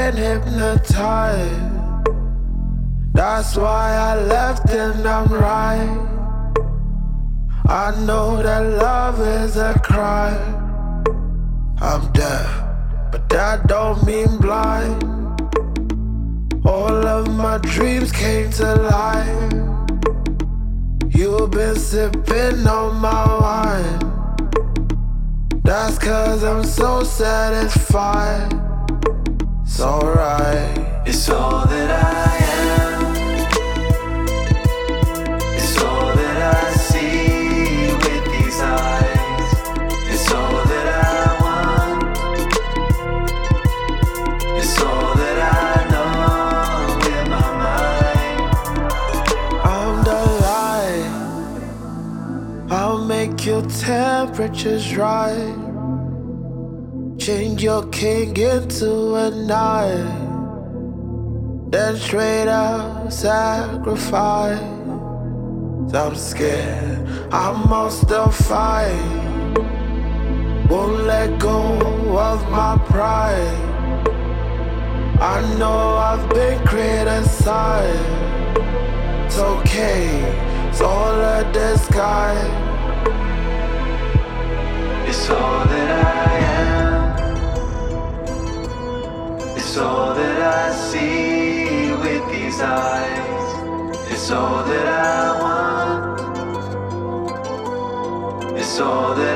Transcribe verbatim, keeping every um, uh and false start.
been hypnotized. That's why I left and I'm right. I know that love is a crime. I'm deaf, but that don't mean blind. All of my dreams came to life. You've been sipping on my wine. That's cause I'm so satisfied. It's alright. It's all that I am. It's all that I see with these eyes. It's all that I want. It's all that I know in my mind. I'm the light. I'll make your temperatures rise. Change your king into a knight. Then straight up sacrifice. I'm scared, I must still fight. Won't let go of my pride. I know I've been criticized. It's okay, it's all a disguise. It's all that I am. It's all that I see with these eyes. It's all that I want. It's all that